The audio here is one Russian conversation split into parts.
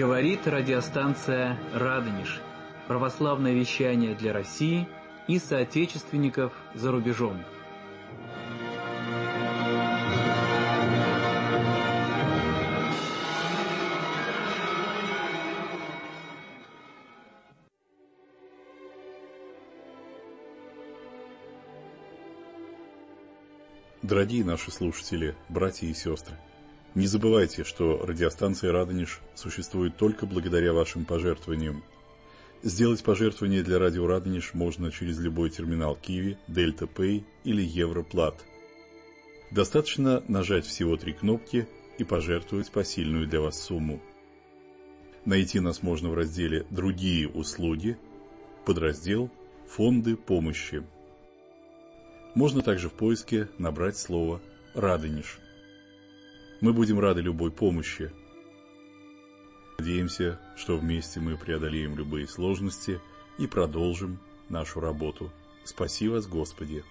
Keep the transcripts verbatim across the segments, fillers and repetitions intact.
Говорит радиостанция «Радонеж». Православное вещание для России и соотечественников за рубежом. Дорогие наши слушатели, братья и сестры, не забывайте, что радиостанция «Радонеж» существует только благодаря вашим пожертвованиям. Сделать пожертвование для радио «Радонеж» можно через любой терминал Киви, Дельта Пэй или Европлат. Достаточно нажать всего три кнопки и пожертвовать посильную для вас сумму. Найти нас можно в разделе «Другие услуги», подраздел «Фонды помощи». Можно также в поиске набрать слово «Радонеж». Мы будем рады любой помощи. Надеемся, что вместе мы преодолеем любые сложности и продолжим нашу работу. Спаси вас, Господи!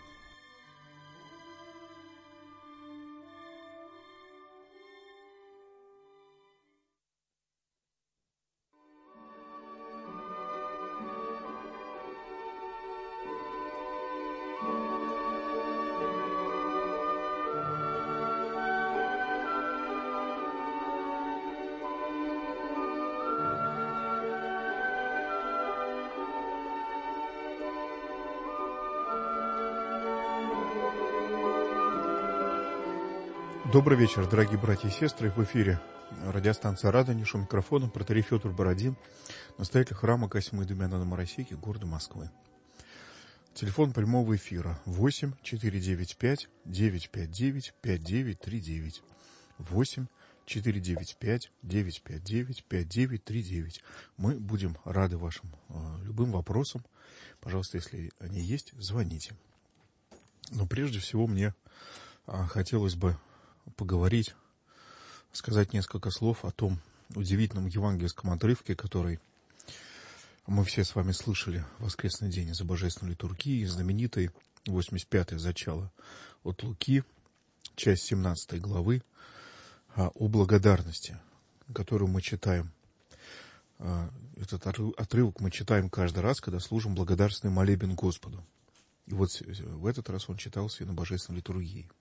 Добрый вечер, дорогие братья и сестры. В эфире радиостанция «Радонеж», у микрофона протоиерей Федор Бородин, настоятель храма Косьмы Демьяна на Моросейке, города Москвы. Телефон прямого эфира восемь четыре девять пять девять пять девять пять девять три девять. восемь четыре девять пять девять пять девять пять девять три девять. Мы будем рады вашим э, любым вопросам. Пожалуйста, если они есть, звоните. Но прежде всего мне э, хотелось бы поговорить, сказать несколько слов о том удивительном евангельском отрывке, который мы все с вами слышали в воскресный день из-за божественной литургии, знаменитый восемьдесят пятое зачало от Луки, часть семнадцатой главы, о благодарности, которую мы читаем. Этот отрывок мы читаем каждый раз, когда служим благодарственный молебен Господу. И вот в этот раз он читался и на божественной литургии.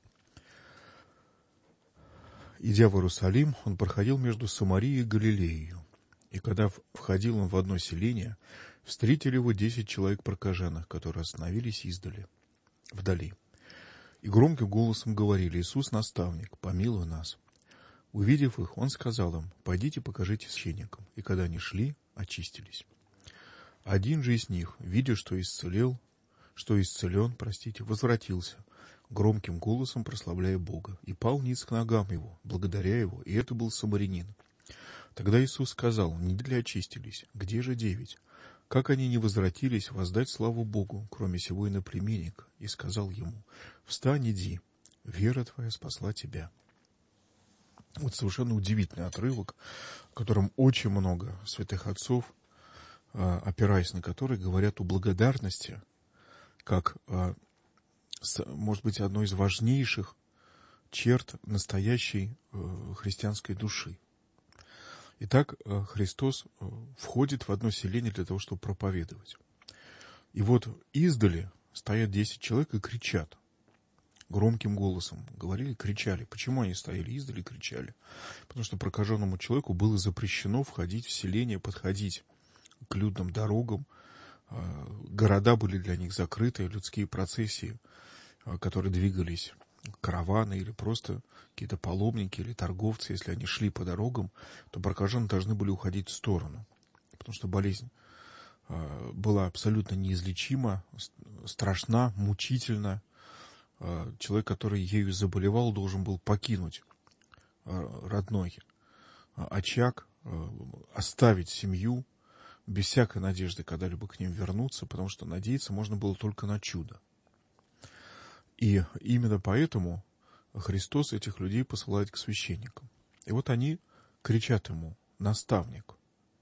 Идя в Иерусалим, он проходил между Самарией и Галилеей. И когда входил он в одно селение, встретили его десять человек прокаженных, которые остановились издали, вдали. И громким голосом говорили: «Иисус, наставник, помилуй нас». Увидев их, он сказал им: «Пойдите, покажите священникам». И когда они шли, очистились. Один же из них, видя, что исцелел, что исцелен, простите, возвратился, громким голосом прославляя Бога, и пал ниц к ногам его, благодаря его, и это был самарянин. Тогда Иисус сказал: «Неделя очистились, где же девять? Как они не возвратились воздать славу Богу, кроме сего иноплеменника?» И сказал ему: «Встань, иди, вера твоя спасла тебя». Вот совершенно удивительный отрывок, в котором очень много святых отцов, опираясь на который, говорят о благодарности, как, может быть, одной из важнейших черт настоящей христианской души. Итак, Христос входит в одно селение для того, чтобы проповедовать. И вот издали стоят десять человек и кричат громким голосом. Говорили, кричали. Почему они стояли издали и кричали? Потому что прокаженному человеку было запрещено входить в селение, подходить к людным дорогам. Города были для них закрыты, людские процессии, которые двигались, караваны или просто какие-то паломники или торговцы, если они шли по дорогам, то прокаженные должны были уходить в сторону, потому что болезнь была абсолютно неизлечима, страшна, мучительна. Человек, который ею заболевал, должен был покинуть родной очаг, оставить семью без всякой надежды когда-либо к ним вернуться, потому что надеяться можно было только на чудо. И именно поэтому Христос этих людей посылает к священникам. И вот они кричат ему: «Наставник».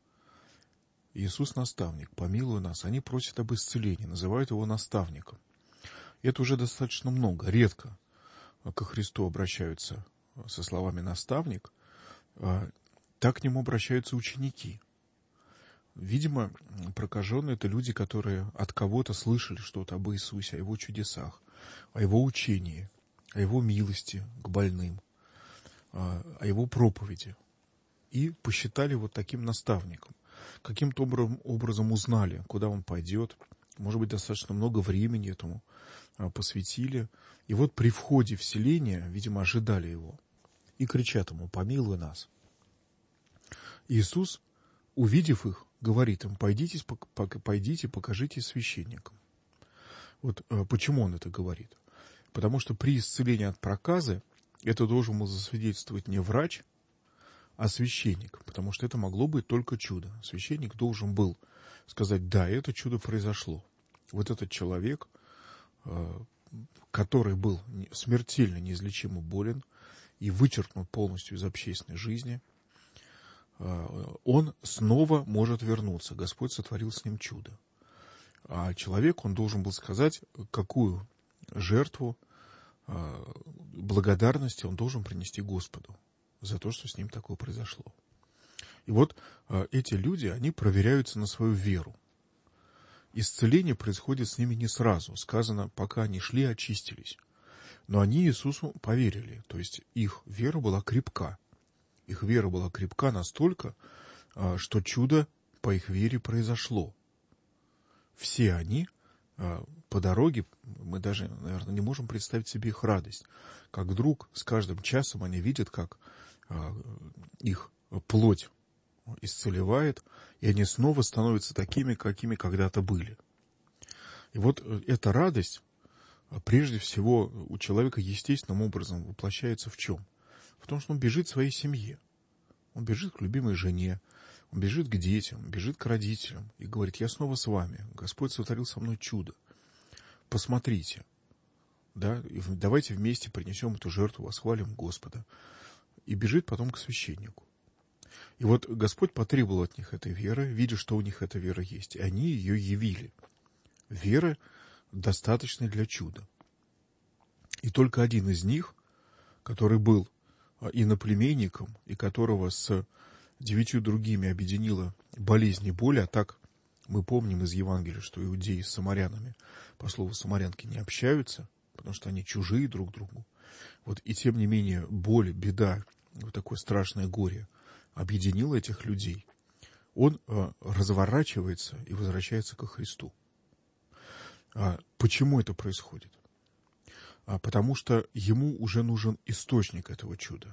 Иисус наставник, помилуй нас. Они просят об исцелении, называют его наставником. И это уже достаточно много. Редко ко Христу обращаются со словами «наставник». так к нему обращаются ученики. Видимо, прокаженные — это люди, которые от кого-то слышали что-то об Иисусе, о его чудесах, о его учении, о его милости к больным, о его проповеди. И посчитали вот таким наставником. Каким-то образом узнали, куда он пойдет. Может быть, достаточно много времени этому посвятили. И вот при входе в селение, видимо, ожидали его. И кричат ему: «Помилуй нас». Иисус, увидев их, говорит им: «Пойдите, пойдите, покажитесь священникам». Вот почему он это говорит? Потому что при исцелении от проказы это должен был засвидетельствовать не врач, а священник, потому что это могло быть только чудо. Священник должен был сказать: да, это чудо произошло. Вот этот человек, который был смертельно неизлечимо болен и вычеркнут полностью из общественной жизни, он снова может вернуться. Господь сотворил с ним чудо. А человек, он должен был сказать, какую жертву благодарности он должен принести Господу за то, что с ним такое произошло. И вот эти люди, они проверяются на свою веру. Исцеление происходит с ними не сразу. Сказано, пока они шли, очистились. Но они Иисусу поверили. То есть их вера была крепка. Их вера была крепка настолько, что чудо по их вере произошло. Все они по дороге, мы даже, наверное, не можем представить себе их радость. Как вдруг с каждым часом они видят, как их плоть исцелевает, и они снова становятся такими, какими когда-то были. И вот эта радость, прежде всего, у человека естественным образом воплощается в чем? В том, что он бежит к своей семье. Он бежит к любимой жене, он бежит к детям, бежит к родителям и говорит: я снова с вами, Господь сотворил со мной чудо. Посмотрите, да, и давайте вместе принесем эту жертву, восхвалим Господа. И бежит потом к священнику. И вот Господь потребовал от них этой веры, видя, что у них эта вера есть, и они ее явили. Веры достаточной для чуда. И только один из них, который был иноплеменником, и которого с девятью другими объединила болезнь и боль, а так мы помним из Евангелия, что иудеи с самарянами, по слову самарянки, не общаются, потому что они чужие друг другу. Вот и тем не менее боль, беда, вот такое страшное горе объединило этих людей. Он э, разворачивается и возвращается ко Христу. А почему это происходит? А потому что ему уже нужен источник этого чуда,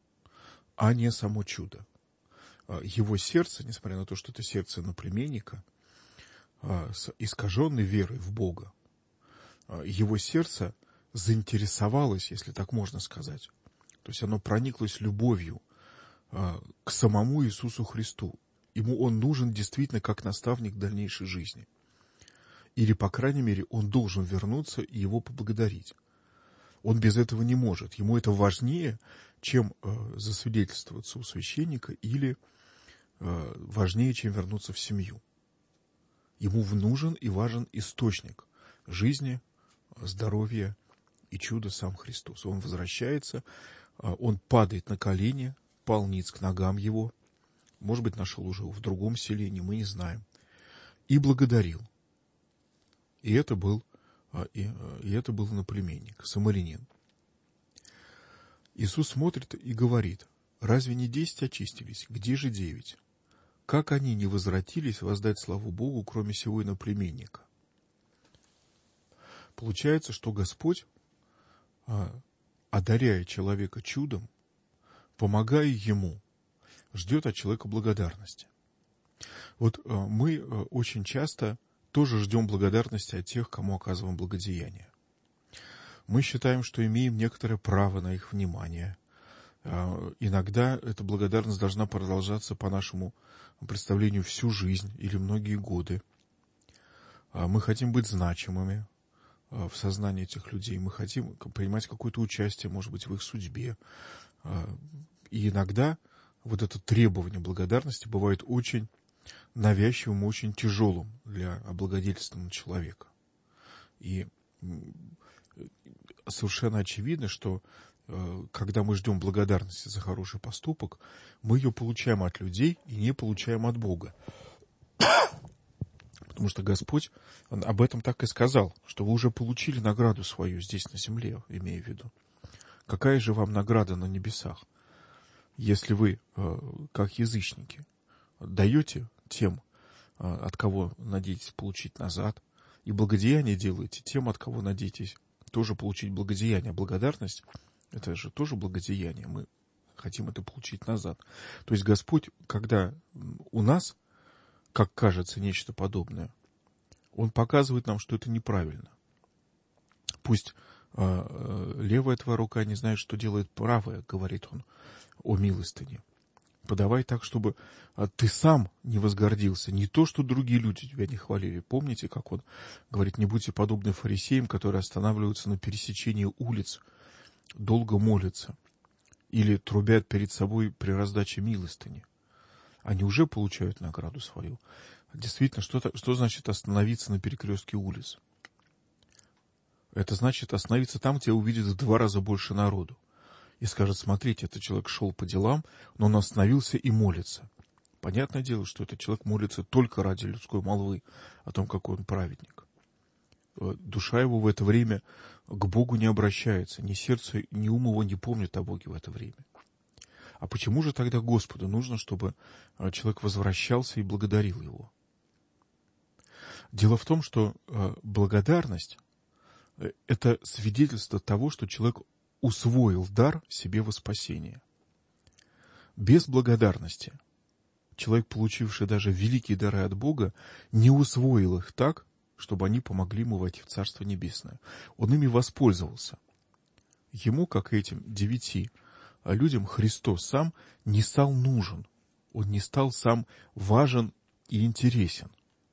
а не само чудо. А его сердце, несмотря на то, что это сердце иноплеменника, а, с искаженной верой в Бога, а, его сердце заинтересовалось, если так можно сказать. То есть оно прониклось любовью а, к самому Иисусу Христу. Ему он нужен действительно как наставник дальнейшей жизни. Или, по крайней мере, он должен вернуться и его поблагодарить. Он без этого не может. Ему это важнее, чем э, засвидетельствоваться у священника, или э, важнее, чем вернуться в семью. Ему нужен и важен источник жизни, здоровья и чуда сам Христос. Он возвращается, э, он падает на колени, пал ниц к ногам его, может быть, нашел уже в другом селении, мы не знаем, и благодарил. И это был И, и это был иноплеменник, самарянин. Иисус смотрит и говорит: разве не десять очистились? Где же девять? Как они не возвратились воздать славу Богу, кроме сего иноплеменника? Получается, что Господь, одаряя человека чудом, помогая ему, ждет от человека благодарности. Вот мы очень часто тоже ждем благодарности от тех, кому оказываем благодеяние. Мы считаем, что имеем некоторое право на их внимание. Иногда эта благодарность должна продолжаться по нашему представлению всю жизнь или многие годы. Мы хотим быть значимыми в сознании этих людей. Мы хотим принимать какое-то участие, может быть, в их судьбе. И иногда вот это требование благодарности бывает очень навязчивым, очень тяжелым для облагодетельствованного человека. И совершенно очевидно, что когда мы ждем благодарности за хороший поступок, мы ее получаем от людей и не получаем от Бога. Потому что Господь Он об этом так и сказал, что вы уже получили награду свою здесь на земле, имея в виду. Какая же вам награда на небесах, если вы, как язычники, даете тем, от кого надеетесь получить назад, и благодеяние делаете тем, от кого надеетесь тоже получить благодеяние. Благодарность — это же тоже благодеяние. Мы хотим это получить назад. То есть Господь, когда у нас, как кажется, нечто подобное, Он показывает нам, что это неправильно. Пусть э, левая твоя рука не знает, что делает правая, говорит Он о милостыне. Подавай так, чтобы ты сам не возгордился. Не то, что другие люди тебя не хвалили. Помните, как Он говорит: не будьте подобны фарисеям, которые останавливаются на пересечении улиц, долго молятся или трубят перед собой при раздаче милостыни. Они уже получают награду свою. Действительно, что, что значит остановиться на перекрестке улиц? Это значит остановиться там, где увидят в два раза больше народу. И скажет: смотрите, этот человек шел по делам, но он остановился и молится. Понятное дело, что этот человек молится только ради людской молвы о том, какой он праведник. Душа его в это время к Богу не обращается. Ни сердце, ни ум его не помнит о Боге в это время. А почему же тогда Господу нужно, чтобы человек возвращался и благодарил Его? Дело в том, что благодарность — это свидетельство того, что человек усвоил дар себе во спасение. Без благодарности человек, получивший даже великие дары от Бога, не усвоил их так, чтобы они помогли ему войти в Царство Небесное. Он ими воспользовался. Ему, как и этим девяти людям, Христос сам не стал нужен. Он не стал сам важен и интересен.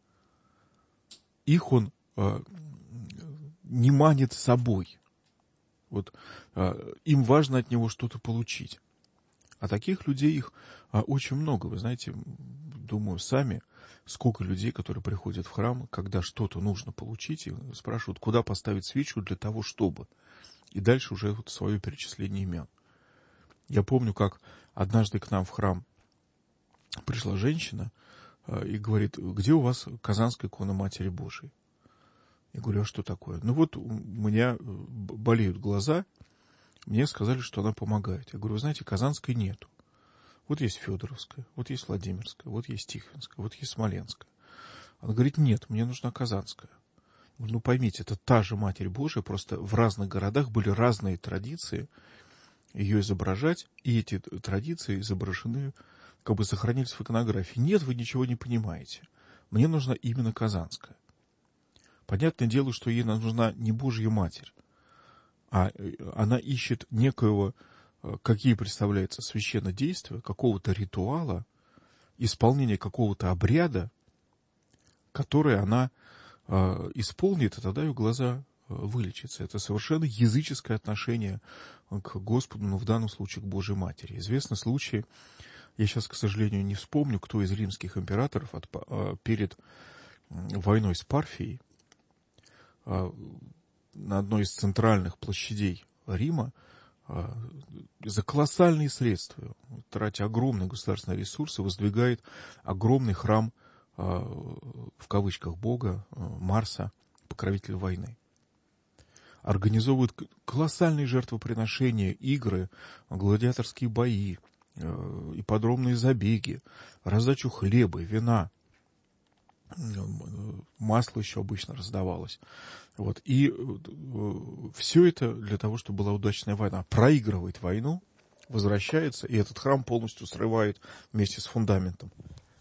Их он э, не манит собой. Вот э, им важно от него что-то получить. А таких людей их э, очень много. Вы знаете, думаю, сами, сколько людей, которые приходят в храм, когда что-то нужно получить, и спрашивают, куда поставить свечу для того, чтобы. И дальше уже вот свое перечисление имен. Я помню, как однажды к нам в храм пришла женщина э, и говорит: где у вас Казанская икона Матери Божией? Я говорю: а что такое? Ну вот у меня болеют глаза, мне сказали, что она помогает. Я говорю: вы знаете, Казанской нету. Вот есть Федоровская, вот есть Владимирская, вот есть Тихвинская, вот есть Смоленская. Она говорит: нет, мне нужна Казанская. Я говорю: ну поймите, это та же Матерь Божия, просто в разных городах были разные традиции ее изображать, и эти традиции изображены, как бы сохранились в иконографии. Нет, вы ничего не понимаете. Мне нужна именно Казанская. Понятное дело, что ей нужна не Божья Матерь, а она ищет некоего, как ей представляется, священнодействия, какого-то ритуала, исполнения какого-то обряда, который она э, исполнит, и тогда ее глаза э, вылечатся. Это совершенно языческое отношение к Господу, но в данном случае к Божьей Матери. Известны случаи, я сейчас, к сожалению, не вспомню, кто из римских императоров от, э, перед войной с Парфией э, на одной из центральных площадей Рима э, за колоссальные средства, тратя огромные государственные ресурсы, воздвигает огромный храм, э, в кавычках, Бога, э, Марса, покровителя войны. Организовывают колоссальные жертвоприношения, игры, гладиаторские бои, э, ипподромные забеги, раздачу хлеба, вина. Масло еще обычно раздавалось. Вот. И э, все это для того, чтобы была удачная война. Проигрывает войну, возвращается, и этот храм полностью срывает вместе с фундаментом.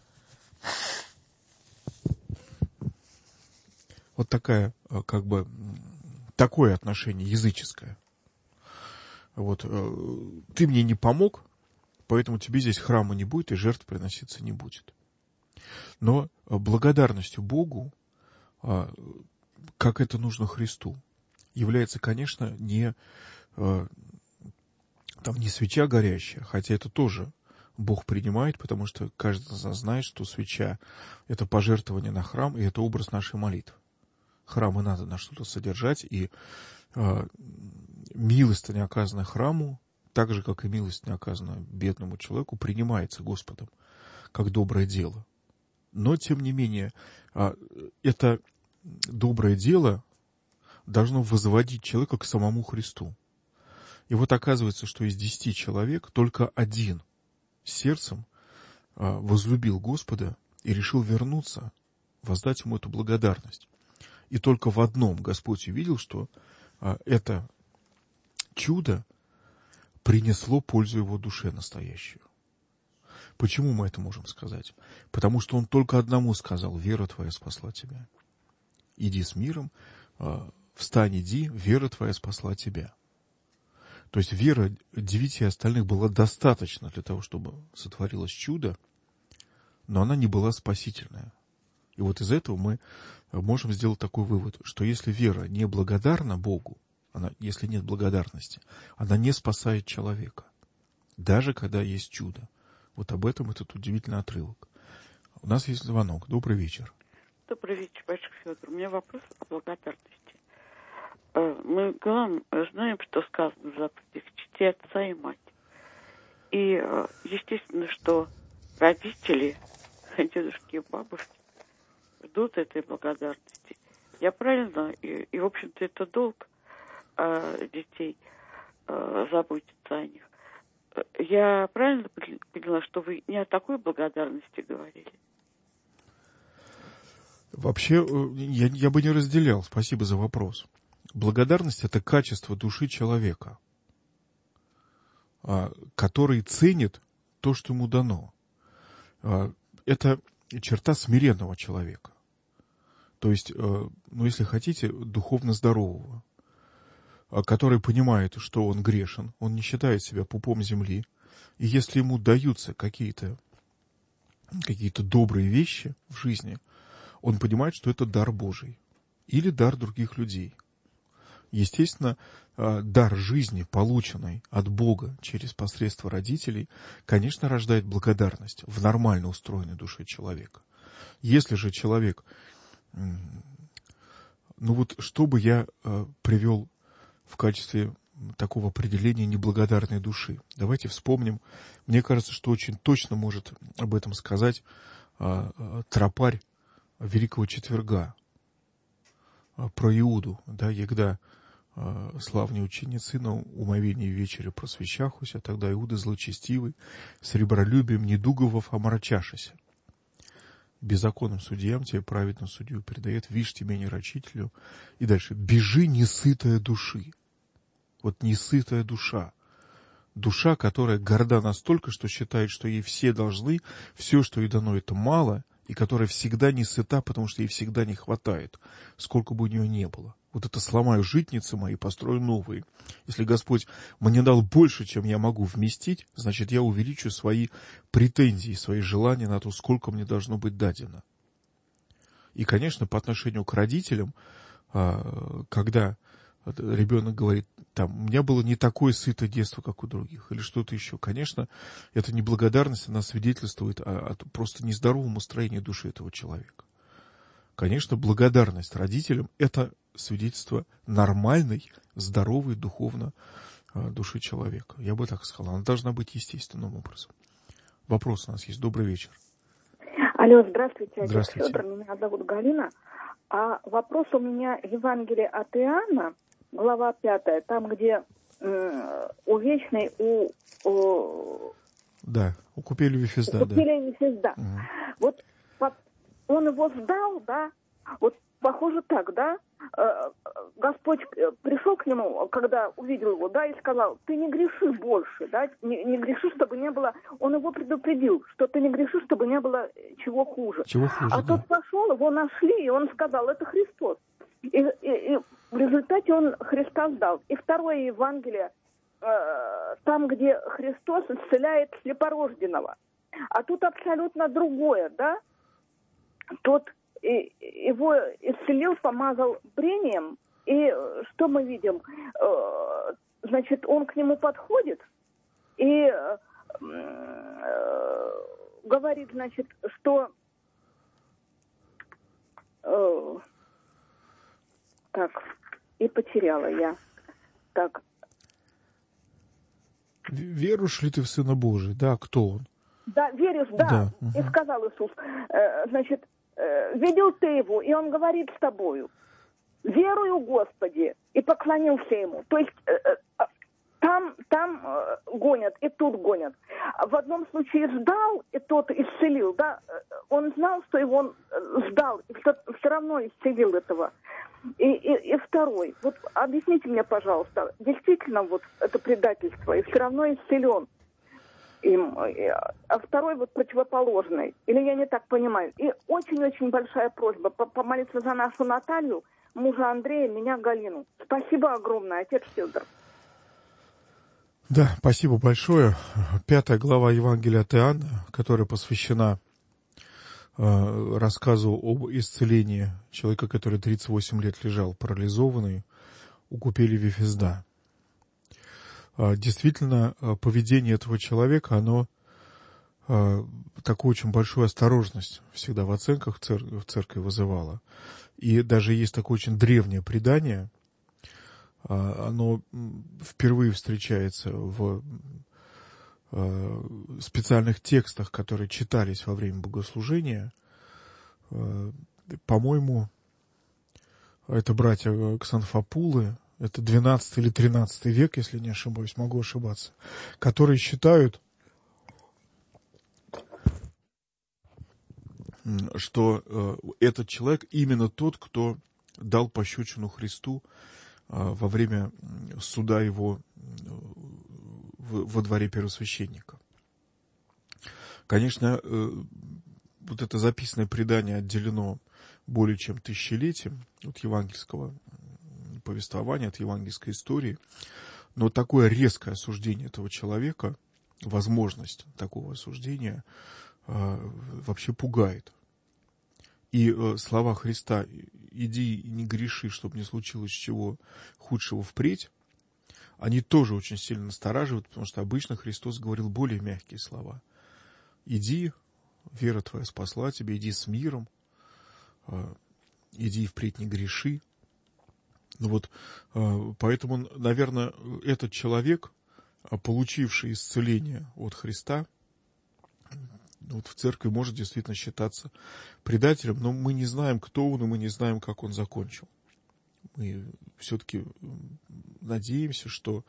Вот такая, как бы, такое отношение языческое. Вот. Ты мне не помог, поэтому тебе здесь храма не будет, и жертв приноситься не будет. Но благодарностью Богу, как это нужно Христу, является, конечно, не, там, не свеча горящая, хотя это тоже Бог принимает, потому что каждый из нас знает, что свеча — это пожертвование на храм, и это образ нашей молитвы. Храмы надо на что-то содержать, и милостыня, оказанная храму, так же, как и милостыня, оказанная бедному человеку, принимается Господом как доброе дело. Но, тем не менее, это доброе дело должно возводить человека к самому Христу. И вот оказывается, что из десяти человек только один сердцем возлюбил Господа и решил вернуться, воздать ему эту благодарность. И только в одном Господь увидел, что это чудо принесло пользу его душе настоящую. Почему мы это можем сказать? Потому что он только одному сказал: вера твоя спасла тебя. Иди с миром, встань, иди, вера твоя спасла тебя. То есть вера девяти остальных была достаточно для того, чтобы сотворилось чудо, но она не была спасительная. И вот из этого мы можем сделать такой вывод, что если вера не благодарна Богу, она, если нет благодарности, она не спасает человека, даже когда есть чудо. Вот об этом этот удивительный отрывок. У нас есть звонок. Добрый вечер. Добрый вечер, Батюшка Федор. У меня вопрос о благодарности. Мы знаем, что сказано в заповедях: чти отца и мать. И естественно, что родители, дедушки и бабушки ждут этой благодарности. Я правильно, и, и в общем-то, это долг э, детей э, заботиться о них. Я правильно поняла, что вы не о такой благодарности говорили? Вообще, я, я бы не разделял. Спасибо за вопрос. Благодарность — это качество души человека, который ценит то, что ему дано. Это черта смиренного человека. То есть, ну, если хотите, духовно здорового, который понимает, что он грешен, он не считает себя пупом земли, и если ему даются какие-то, какие-то добрые вещи в жизни, он понимает, что это дар Божий или дар других людей. Естественно, дар жизни, полученный от Бога через посредство родителей, конечно, рождает благодарность в нормально устроенной душе человека. Если же человек, ну вот, что бы я привел в качестве такого определения неблагодарной души. Давайте вспомним. Мне кажется, что очень точно может об этом сказать а, тропарь Великого Четверга а, про Иуду, да, егда а, славні ученицы на умовении вечере просвещахуся, тогда Иуда злочестивый, с ребролюбием недуговов омрачашися. Беззаконным судьям тебе праведно судью передает, вишь тебе не рачителю. И дальше. Бежи, несытая души. Вот несытая душа. Душа, которая горда настолько, что считает, что ей все должны, все, что ей дано, это мало, и которая всегда не сыта, потому что ей всегда не хватает, сколько бы у нее не было. Вот это сломаю житницы мои, построю новые. Если Господь мне дал больше, чем я могу вместить, значит, я увеличу свои претензии, свои желания на то, сколько мне должно быть дадено. И, конечно, по отношению к родителям, когда ребенок говорит, там, у меня было не такое сытое детство, как у других, или что-то еще. Конечно, это неблагодарность, она свидетельствует о, о просто нездоровом устроении души этого человека. Конечно, благодарность родителям – это свидетельство нормальной, здоровой духовно души человека. Я бы так сказал, она должна быть естественным образом. Вопрос у нас есть. Добрый вечер. Алло, здравствуйте, здравствуйте. Федор, меня зовут Галина. А вопрос у меня Евангелие от Иоанна, глава пятая, там, где э, у вечной, у... у да, у купели Вифезда. У купели Вифезда. Угу. Вот он его сдал, да, вот похоже так, да, э, Господь пришел к нему, когда увидел его, да, и сказал, ты не греши больше, да, не, не греши, чтобы не было, он его предупредил, что ты не греши, чтобы не было чего хуже. Чего хуже, а да. тот пошел, его нашли, и он сказал, это Христос. И, и, и в результате он Христа сдал. И второе Евангелие, э, там, где Христос исцеляет слепорожденного. А тут абсолютно другое, да, тот и его исцелил, помазал брением, и что мы видим? Значит, он к нему подходит и говорит, значит, что так, и потеряла я. Так, Веруешь ли ты в Сына Божия? Да, кто он? Да, веришь, да. Да. И сказал Иисус, э, значит, э, видел ты его, и он говорит с тобою. Верую, Господи, и поклонился ему. То есть э, э, там, там э, гонят, и тут гонят. В одном случае ждал, и тот исцелил, да. Он знал, что его он ждал, и все, все равно исцелил этого. И, и, и второй, вот объясните мне, пожалуйста, действительно вот это предательство, и все равно исцелен им, а второй вот противоположный, или я не так понимаю. И очень-очень большая просьба помолиться за нашу Наталью, мужа Андрея, меня Галину. Спасибо огромное, отец Федор. Да, спасибо большое. Пятая глава Евангелия от Иоанна, которая посвящена э, рассказу об исцелении человека, который тридцать восемь лет лежал парализованный у купели Вифезда. Э, действительно, поведение этого человека, оно э, такую очень большую осторожность всегда в оценках в, цер- в церкви вызывало. И даже есть такое очень древнее предание, оно впервые встречается в специальных текстах, которые читались во время богослужения. По-моему, это братья Ксанфопулы, это двенадцатый или тринадцатый век, если не ошибаюсь, могу ошибаться, которые считают, что этот человек именно тот, кто дал пощечину Христу во время суда его во дворе первосвященника. Конечно, вот это записанное предание отделено более чем тысячелетием от евангельского повествования, от евангельской истории, но такое резкое осуждение этого человека, возможность такого осуждения вообще пугает. И слова Христа «иди и не греши, чтобы не случилось чего худшего впредь», они тоже очень сильно настораживают, потому что обычно Христос говорил более мягкие слова. «Иди, вера твоя спасла тебя, иди с миром, иди и впредь не греши». Ну вот, поэтому, наверное, этот человек, получивший исцеление от Христа, вот в церкви может действительно считаться предателем, но мы не знаем, кто он, и мы не знаем, как он закончил. Мы все-таки надеемся, что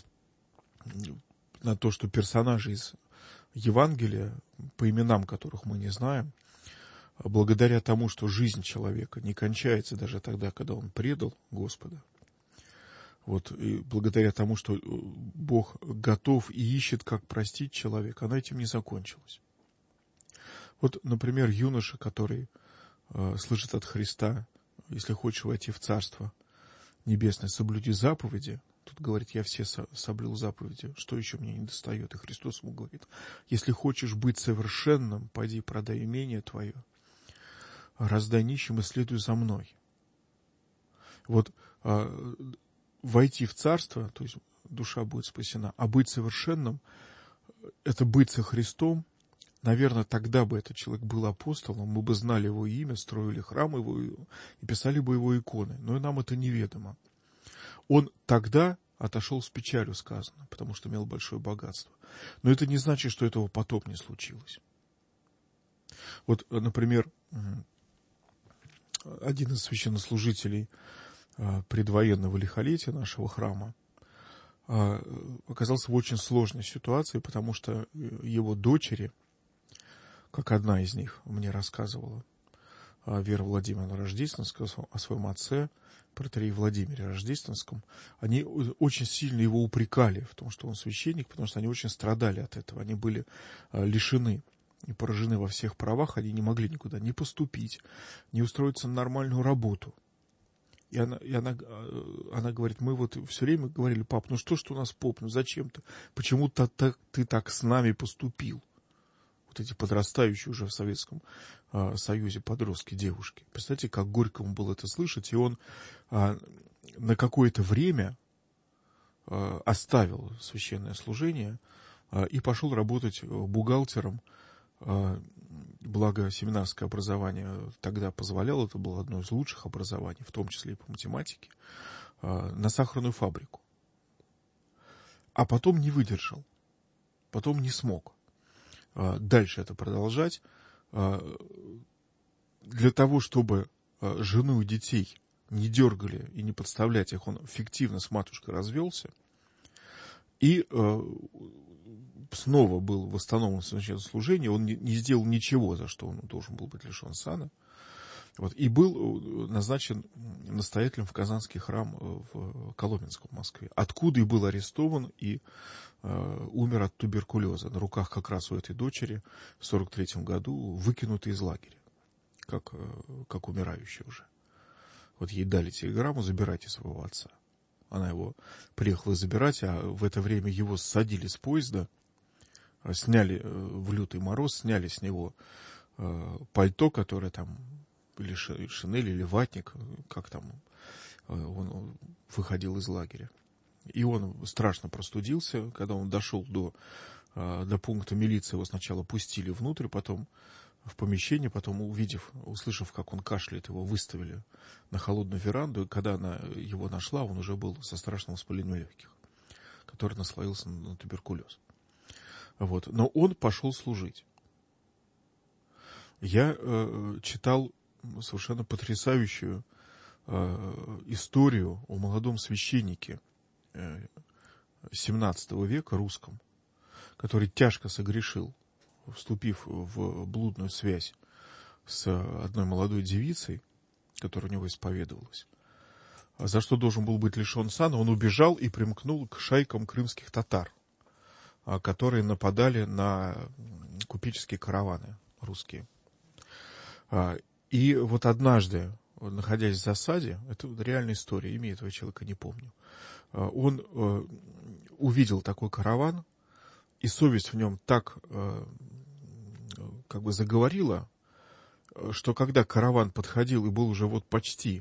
на то, что персонажи из Евангелия, по именам которых мы не знаем, благодаря тому, что жизнь человека не кончается даже тогда, когда он предал Господа, вот, и благодаря тому, что Бог готов и ищет, как простить человека, она этим не закончилась. Вот, например, юноша, который э, слышит от Христа: если хочешь войти в Царство Небесное, соблюди заповеди. Тут говорит: я все со- соблюл заповеди, что еще мне не достает? И Христос ему говорит: если хочешь быть совершенным, пойди продай имение твое, раздай нищим и следуй за мной. Вот э, войти в Царство, то есть душа будет спасена, а быть совершенным — это быть со Христом. Наверное, тогда бы этот человек был апостолом, мы бы знали его имя, строили храм его и писали бы его иконы. Но и нам это неведомо. Он тогда отошел с печалью, сказано, потому что имел большое богатство. Но это не значит, что этого потом не случилось. Вот, например, один из священнослужителей предвоенного лихолетия нашего храма оказался в очень сложной ситуации, потому что его дочери, как одна из них мне рассказывала, Вера Владимировна Рождественская, о своем отце, протоиерее Владимире Рождественском, они очень сильно его упрекали в том, что он священник, потому что они очень страдали от этого. Они были лишены и поражены во всех правах, они не могли никуда не поступить, не устроиться на нормальную работу. И она, и она, она говорит: мы вот все время говорили: пап, ну что ж ты у нас поп, ну зачем ты, почему ты, ты так с нами поступил? Эти подрастающие уже в Советском а, Союзе подростки, девушки. Представляете, как горько ему было это слышать, и он а, на какое-то время а, оставил священное служение а, и пошел работать бухгалтером, а, благо семинарское образование тогда позволяло, это было одно из лучших образований, в том числе и по математике, а, на сахарную фабрику. А потом не выдержал. потом не смог дальше это продолжать. Для того, чтобы жену и детей не дергали и не подставлять их, он фиктивно с матушкой развелся. И снова был восстановлен священнослужение. Он не сделал ничего, за что он должен был быть лишен сана. Вот, и был назначен настоятелем в Казанский храм в Коломенском, в Москве, откуда и был арестован и э, умер от туберкулеза. На руках как раз у этой дочери в сорок третьем году, выкинутый из лагеря, как, э, как умирающий уже. Вот ей дали телеграмму: забирайте своего отца. Она его приехала забирать, а в это время его ссадили с поезда, сняли э, в лютый мороз, сняли с него э, пальто, которое там, или шинель, или ватник, как там, он выходил из лагеря. И он страшно простудился. Когда он дошел до, до пункта милиции, его сначала пустили внутрь, потом в помещение, потом, увидев, услышав, как он кашляет, его выставили на холодную веранду. И когда она его нашла, он уже был со страшным воспалением легких, который наслоился на туберкулез. Вот. Но он пошел служить. Я э, читал совершенно потрясающую э, историю о молодом священнике э, семнадцатого века, русском, который тяжко согрешил, вступив в блудную связь с одной молодой девицей, которая у него исповедовалась, за что должен был быть лишен сана. Он убежал и примкнул к шайкам крымских татар, которые нападали на купеческие караваны русские. И вот однажды, находясь в засаде, это реальная история, имя этого человека не помню, он увидел такой караван, и совесть в нем так как бы заговорила, что когда караван подходил и был уже вот почти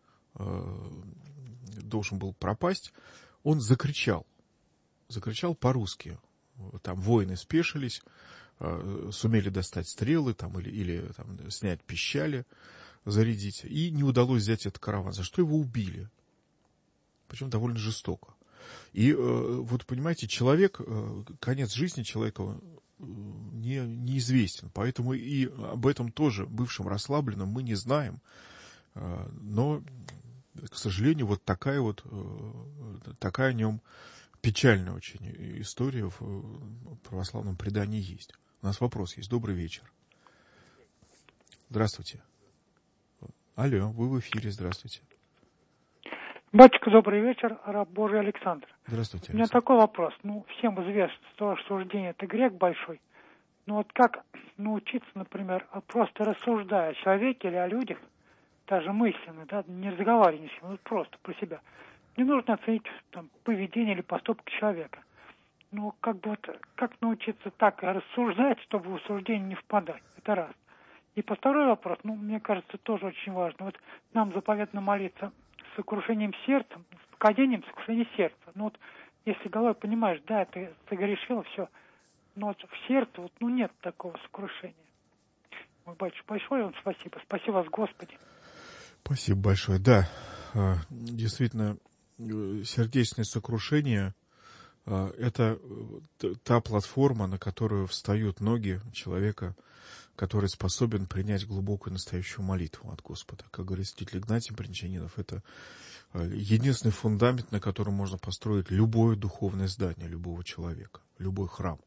должен был пропасть, он закричал, закричал по-русски. Там воины спешились, сумели достать стрелы там, или, или там, снять пищали, зарядить, и не удалось взять этот караван, за что его убили, причем довольно жестоко. И вот, понимаете, человек, конец жизни человека не, неизвестен, поэтому и об этом тоже, бывшем расслабленном, мы не знаем, но, к сожалению, вот такая вот, такая о нем печальная очень история в православном предании есть. У нас вопрос есть. Добрый вечер. Здравствуйте. Алло, вы в эфире. Здравствуйте. Батюшка, добрый вечер. Раб Божий Александр. Здравствуйте, Александр. У меня такой вопрос. Ну, всем известно, что осуждение — это грех большой. Но вот как научиться, например, просто рассуждая о человеке или о людях, даже мысленно, да, не разговаривая с ним, вот просто про себя. Не нужно оценить там поведение или поступки человека. Но как бы вот, как научиться так рассуждать, чтобы в осуждение не впадать? Это раз. И по второй вопрос, ну, мне кажется, тоже очень важно. Вот нам заповедно молиться с сокрушением сердца, с покаянием, сокрушением сердца. Ну вот, если головой понимаешь, да, ты согрешил, все, но вот в сердце вот, ну, нет такого сокрушения. Мой батюшка, большое вам спасибо. Спасибо вас, Господи. Спасибо большое. Да, действительно, сердечное сокрушение — это та платформа, на которую встают ноги человека, который способен принять глубокую настоящую молитву от Господа. Как говорит святитель Игнатий Брянчанинов, это единственный фундамент, на котором можно построить любое духовное здание любого человека, любой храм,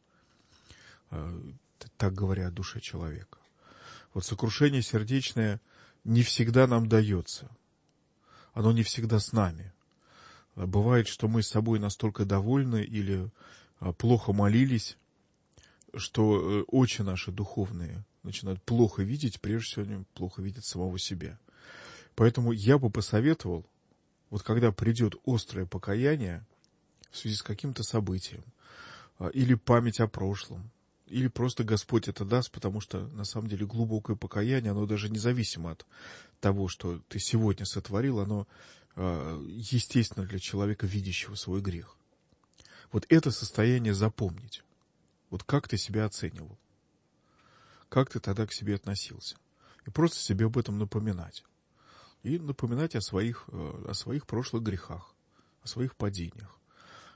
так говоря о душе человека. Вот сокрушение сердечное не всегда нам дается, оно не всегда с нами. Бывает, что мы с собой настолько довольны или плохо молились, что очи наши духовные начинают плохо видеть, прежде всего плохо видеть самого себя. Поэтому я бы посоветовал, вот когда придет острое покаяние в связи с каким-то событием, или память о прошлом, или просто Господь это даст, потому что на самом деле глубокое покаяние, оно даже независимо от того, что ты сегодня сотворил, оно естественно для человека, видящего свой грех. Вот это состояние запомнить. Вот как ты себя оценивал? Как ты тогда к себе относился? И просто себе об этом напоминать. И напоминать о своих, о своих прошлых грехах, о своих падениях.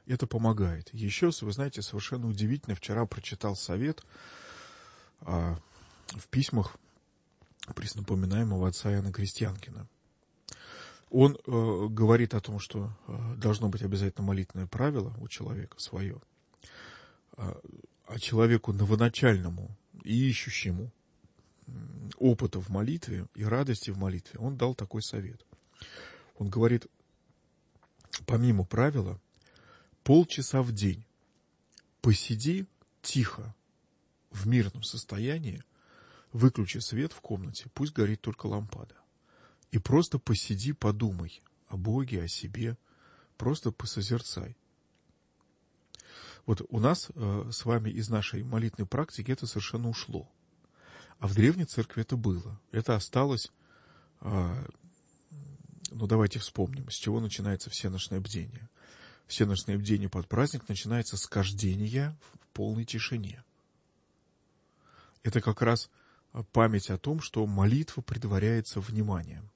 Это помогает. Еще, вы знаете, совершенно удивительно, вчера прочитал совет а, в письмах преснопоминаемого отца Иоанна Крестьянкина. Он э, говорит о том, что э, должно быть обязательно молитвенное правило у человека свое, а, а человеку новоначальному и ищущему опыта в молитве и радости в молитве он дал такой совет. Он говорит, помимо правила, полчаса в день посиди тихо, в мирном состоянии, выключи свет в комнате, пусть горит только лампада. И просто посиди, подумай о Боге, о себе, просто посозерцай. Вот у нас э, с вами из нашей молитвенной практики это совершенно ушло. А в Древней Церкви это было. Это осталось, э, ну давайте вспомним, с чего начинается всеночное бдение. Всеночное бдение под праздник начинается с кождения в полной тишине. Это как раз память о том, что молитва предваряется вниманием.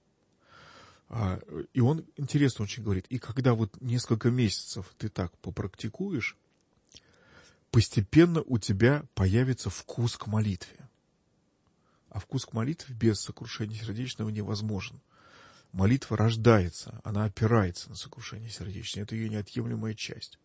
И он интересно очень говорит, и когда вот несколько месяцев ты так попрактикуешь, постепенно у тебя появится вкус к молитве. А вкус к молитве без сокрушения сердечного невозможен. Молитва рождается, она опирается на сокрушение сердечное. Это ее неотъемлемая часть.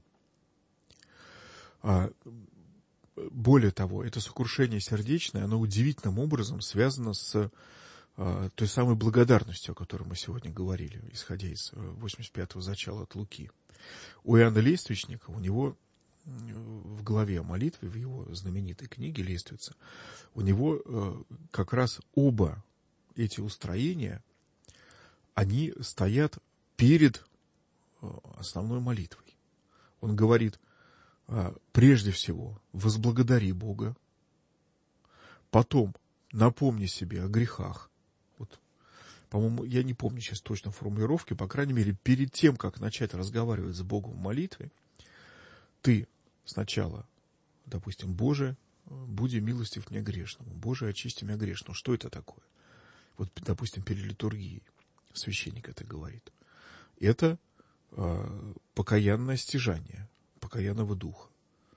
Более того, это сокрушение сердечное, оно удивительным образом связано с той самой благодарностью, о которой мы сегодня говорили, исходя из восемьдесят пятого зачала от Луки. У Иоанна Лествичника, у него в главе о молитве, в его знаменитой книге «Лествица», у него как раз оба эти устроения, они стоят перед основной молитвой. Он говорит, прежде всего, возблагодари Бога, потом напомни себе о грехах. Вот, по-моему, я не помню сейчас точно формулировки, по крайней мере, перед тем, как начать разговаривать с Богом в молитве, ты сначала, допустим, Боже, буди милостив мне грешному, Боже, очисти меня грешному. Что это такое? Вот, допустим, перед литургией священник это говорит. Это э, покаянное стяжание, покаянного духа.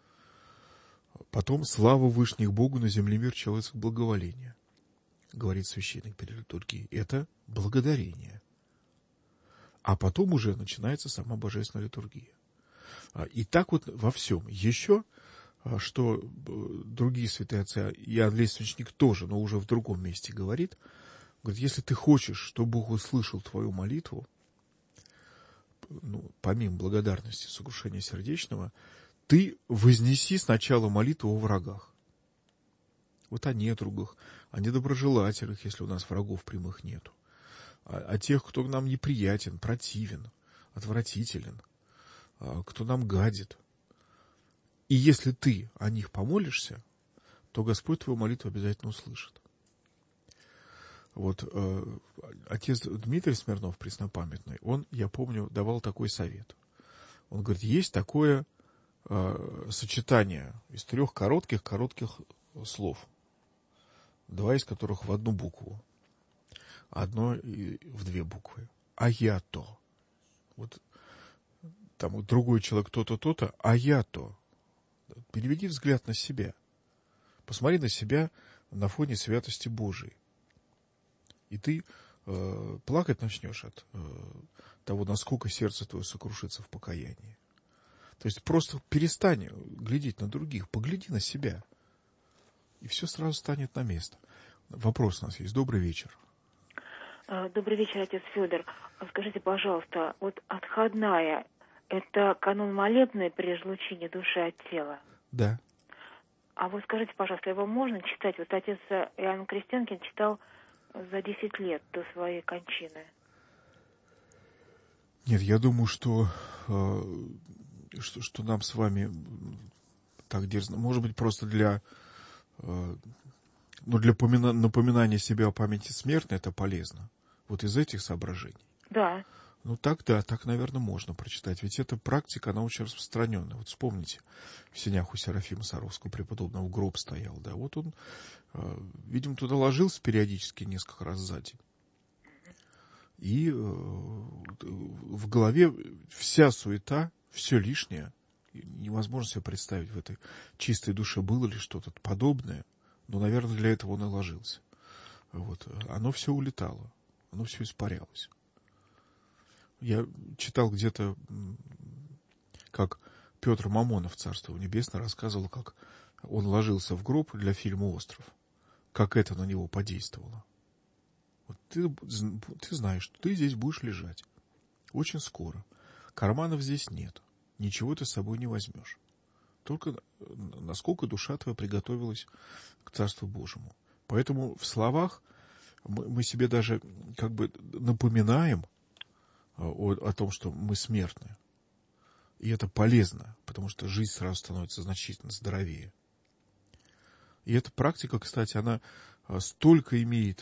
Потом слава вышних Богу, на земле мир человеческого благоволения, говорит священник перед литургией. Это благодарение. А потом уже начинается сама божественная литургия. И так вот во всем. Еще, что другие святые отцы, Иоанн Лествичник тоже, но уже в другом месте говорит, говорит, если ты хочешь, чтобы Бог услышал твою молитву, ну, помимо благодарности, сокрушения сердечного, ты вознеси сначала молитву о врагах. Вот о недругах, о недоброжелателях, если у нас врагов прямых нету. О, о тех, кто нам неприятен, противен, отвратителен, кто нам гадит. И если ты о них помолишься, то Господь твою молитву обязательно услышит. Вот э, отец Дмитрий Смирнов, преснопамятный, он, я помню, давал такой совет. Он говорит, есть такое э, сочетание из трех коротких-коротких слов, два из которых в одну букву, одно в две буквы. А я то. Вот там другой человек то-то, то-то, а я то. Переведи взгляд на себя. Посмотри на себя на фоне святости Божией. И ты э, плакать начнешь от э, того, насколько сердце твое сокрушится в покаянии. То есть просто перестань глядеть на других, погляди на себя. И все сразу станет на место. Вопрос у нас есть. Добрый вечер. Добрый вечер, отец Федор. Скажите, пожалуйста, вот отходная, это канон молебный при разлучении души от тела? Да. А вот скажите, пожалуйста, его можно читать? Вот отец Иоанн Крестьянкин читал за десять лет до своей кончины. Нет, я думаю, что, э, что, что нам с вами так дерзно. Может быть, просто для, э, ну, для помина, напоминания себе о памяти смертной это полезно. Вот из этих соображений. Да. Ну так, да, так, наверное, можно прочитать. Ведь эта практика, она очень распространенная. Вот вспомните, в сенях у Серафима Саровского преподобного гроб стоял, да, вот он, э, видимо, туда ложился периодически несколько раз за день. И э, в голове вся суета, все лишнее невозможно себе представить в этой чистой душе, было ли что-то подобное, но, наверное, для этого он и ложился. Вот. Оно все улетало, оно все испарялось. Я читал где-то, как Петр Мамонов, царство его небесное, рассказывал, как он ложился в гроб для фильма «Остров», как это на него подействовало. Вот ты, ты знаешь, что ты здесь будешь лежать очень скоро. Карманов здесь нет. Ничего ты с собой не возьмешь. Только насколько душа твоя приготовилась к Царству Божьему. Поэтому в словах мы, мы себе даже как бы напоминаем о, о том, что мы смертны. И это полезно, потому что жизнь сразу становится значительно здоровее. И эта практика, кстати, она столько имеет,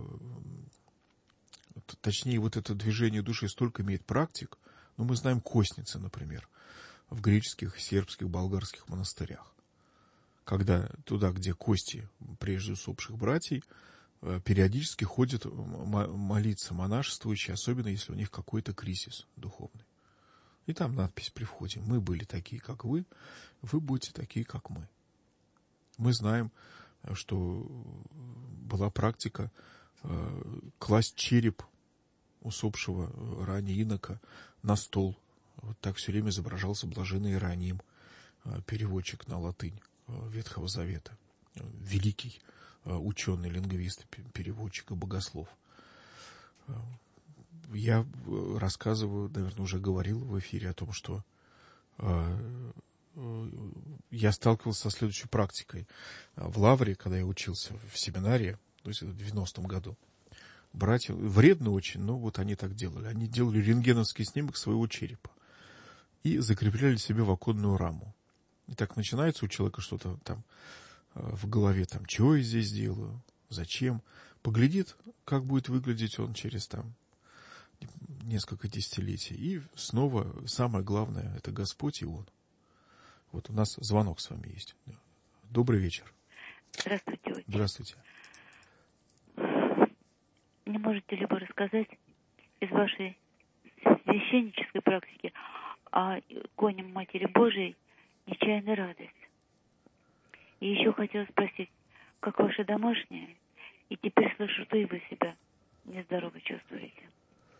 точнее, вот это движение души столько имеет практик, ну, мы знаем костницы, например, в греческих, сербских, болгарских монастырях. Когда туда, где кости прежде усопших братьев, периодически ходят молиться монашествующие, особенно если у них какой-то кризис духовный. И там надпись при входе: мы были такие, как вы, вы будете такие, как мы. Мы знаем, что была практика класть череп усопшего ранее инока на стол. Вот так все время изображался блаженный Иероним, переводчик на латынь Ветхого Завета, великий ученый, лингвист, переводчик и богослов. Я рассказываю, наверное, уже говорил в эфире о том, что я сталкивался со следующей практикой. В Лавре, когда я учился в семинарии, то есть в девяностом году, братья, вредно очень, но вот они так делали. Они делали рентгеновский снимок своего черепа и закрепляли себе в оконную раму. И так начинается у человека что-то там в голове, там, чего я здесь делаю, зачем. Поглядит, как будет выглядеть он через там несколько десятилетий. И снова самое главное — это Господь и Он. Вот у нас звонок с вами есть. Добрый вечер. Здравствуйте, отец. Здравствуйте. Не можете ли вы рассказать из вашей священнической практики о иконе Матери Божией «Нечаянная радость»? И еще хотела спросить, как ваши домашние? И теперь слышу, что и вы себя нездорово чувствуете.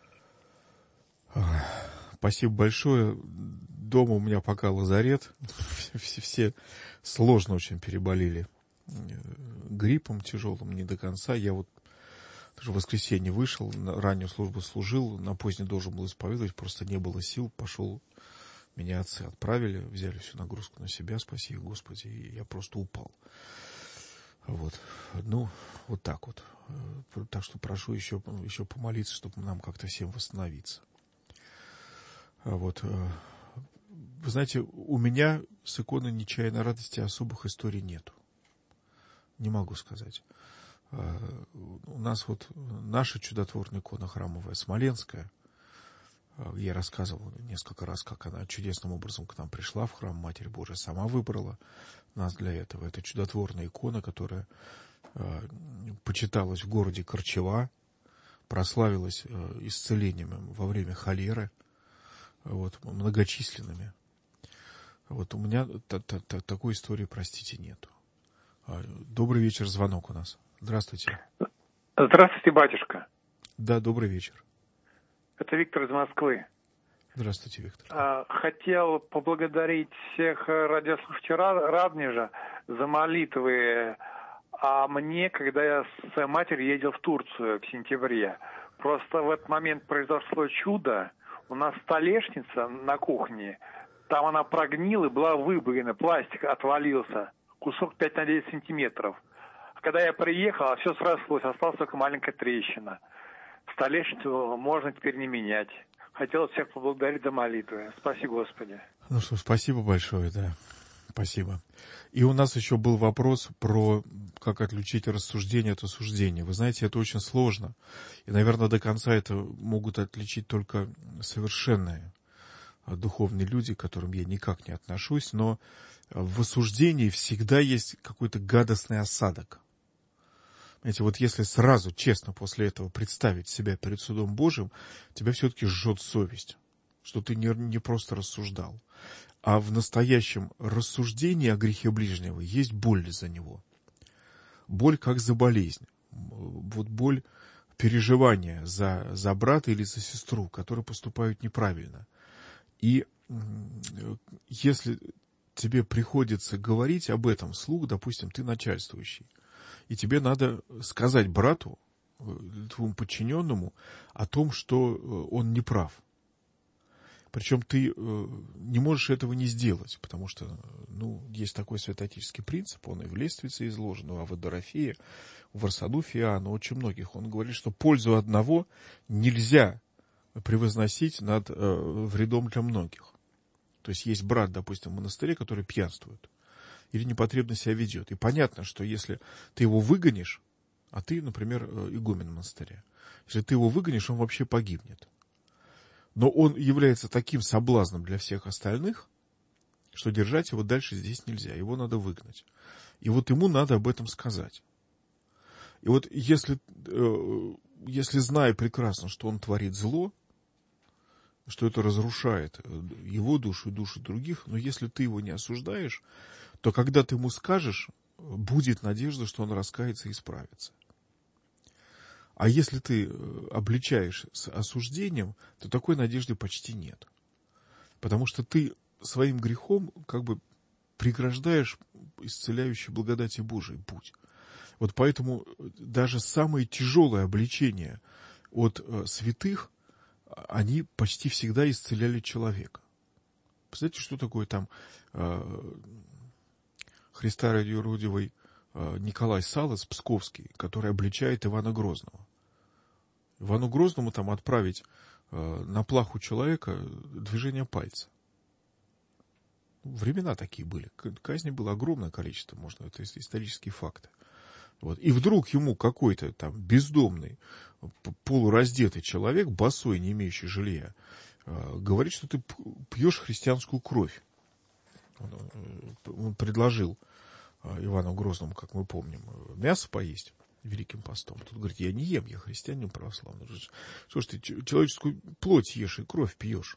Спасибо большое. Дома у меня пока лазарет. Все, все сложно очень переболели гриппом тяжелым, не до конца. Я вот даже в воскресенье вышел, на раннюю службу служил, на поздний должен был исповедовать, просто не было сил. Пошел, меня отцы отправили, взяли всю нагрузку на себя, спаси их, Господи, и я просто упал. Вот. Ну, вот так вот. Так что прошу еще, еще помолиться, чтобы нам как-то всем восстановиться. Вот. Вы знаете, у меня с иконой «Нечаянной радости» особых историй нету. Не могу сказать. У нас вот наша чудотворная икона храмовая, Смоленская. Я рассказывал несколько раз, как она чудесным образом к нам пришла в храм. Матерь Божия сама выбрала нас для этого. Это чудотворная икона, которая почиталась в городе Корчева, прославилась исцелениями во время холеры, вот, многочисленными. Вот у меня та, та, та, такой истории, простите, нету. Добрый вечер, звонок у нас. Здравствуйте. Здравствуйте, батюшка. Да, добрый вечер. Это Виктор из Москвы. Здравствуйте, Виктор. Хотел поблагодарить всех радиослушателей Радонежа за молитвы о мне, когда я с своей матерью ездил в Турцию в сентябре. Просто в этот момент произошло чудо. У нас столешница на кухне, там она прогнила и была выбоина, пластик отвалился, кусок пять на десять сантиметров. Когда я приехал, все срослось, осталась только маленькая трещина. Столешницу можно теперь не менять. Хотел всех поблагодарить за молитвы. Спасибо, Господи. Ну что, спасибо большое, да. Спасибо. И у нас еще был вопрос про как отличить рассуждение от осуждения. Вы знаете, это очень сложно. И, наверное, до конца это могут отличить только совершенные духовные люди, к которым я никак не отношусь. Но в осуждении всегда есть какой-то гадостный осадок. Знаете, вот если сразу, честно, после этого представить себя перед судом Божьим, тебя все-таки жжет совесть, что ты не, не просто рассуждал. А в настоящем рассуждении о грехе ближнего есть боль за него. Боль как за болезнь. Вот боль переживания за, за брата или за сестру, которые поступают неправильно. И если тебе приходится говорить об этом вслух, допустим, ты начальствующий, и тебе надо сказать брату, твоему подчиненному, о том, что он не прав. Причем ты не можешь этого не сделать, потому что, ну, есть такой святоотеческий принцип, он и в Лествице изложен, а в Дорофее, в Варсонофе Иоанна, очень многих. Он говорит, что пользу одного нельзя превозносить над э, вредом для многих. То есть есть брат, допустим, в монастыре, который пьянствует или непотребно себя ведет. И понятно, что если ты его выгонишь, а ты, например, игумен монастыря, если ты его выгонишь, он вообще погибнет. Но он является таким соблазном для всех остальных, что держать его дальше здесь нельзя. Его надо выгнать. И вот ему надо об этом сказать. И вот если, если зная прекрасно, что он творит зло, что это разрушает его душу и душу других, но если ты его не осуждаешь, то когда ты ему скажешь, будет надежда, что он раскается и исправится. А если ты обличаешь с осуждением, то такой надежды почти нет. Потому что ты своим грехом как бы преграждаешь исцеляющий благодати Божией путь. Вот поэтому даже самые тяжелые обличения от святых, они почти всегда исцеляли человека. Представляете, что такое там э, Христа ради юродивый э, Николай Салос Псковский, который обличает Ивана Грозного. Ивану Грозному там отправить э, на плаху человека движение пальца. Времена такие были. Казней было огромное количество, можно, это исторические факты. Вот. И вдруг ему какой-то там бездомный, полураздетый человек, босой, не имеющий жилья, э, говорит, что ты пьешь христианскую кровь. Он, он предложил э, Ивану Грозному, как мы помним, мясо поесть Великим постом. Тут говорит, я не ем, я христианин православный. Что ж ты человеческую плоть ешь и кровь пьешь?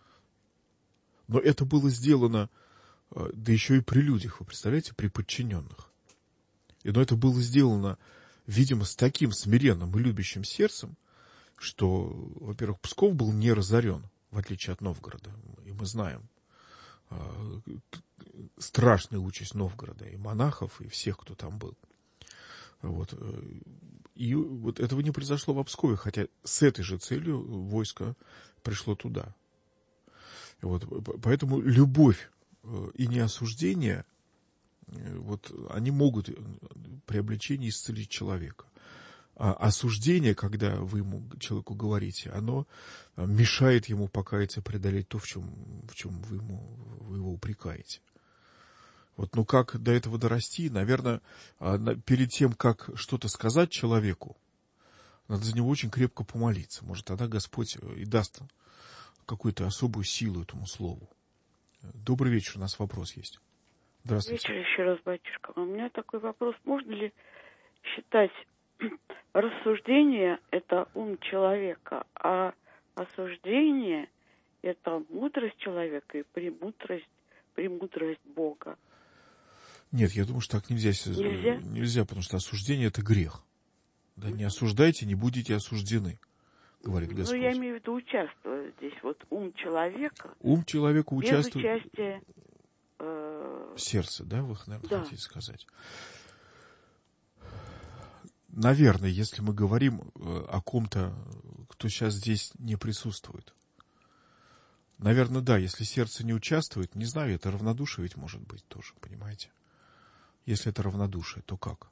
Но это было сделано, э, да еще и при людях, вы представляете, при подчиненных. Но это было сделано, видимо, с таким смиренным и любящим сердцем, что, во-первых, Псков был не разорен, в отличие от Новгорода. И мы знаем э, страшную участь Новгорода, и монахов, и всех, кто там был. Вот. И вот этого не произошло в Пскове, хотя с этой же целью войско пришло туда. Вот. Поэтому любовь и неосуждение, вот, они могут при обличении исцелить человека. А осуждение, когда вы ему, человеку говорите, оно мешает ему покаяться, преодолеть то, в чем, в чем вы, ему, вы его упрекаете. Вот, ну как до этого дорасти? Наверное, перед тем, как что-то сказать человеку, надо за него очень крепко помолиться. Может, тогда Господь и даст какую-то особую силу этому слову. Добрый вечер, у нас вопрос есть. Здравствуйте. Вечер еще раз, батюшка. У меня такой вопрос. Можно ли считать рассуждение – это ум человека, а осуждение – это мудрость человека и премудрость, премудрость Бога? Нет, я думаю, что так нельзя. Нельзя? Нельзя, потому что осуждение – это грех. Да, не осуждайте, не будете осуждены, говорит Господь. Ну, я имею в виду участвовать здесь. Вот ум человека. Ум человека участвует. Без участия э... сердца, да, вы, наверное, да. хотите сказать? Наверное, если мы говорим о ком-то, кто сейчас здесь не присутствует. Наверное, да, если сердце не участвует, не знаю, это равнодушие ведь может быть тоже, понимаете? Если это равнодушие, то как?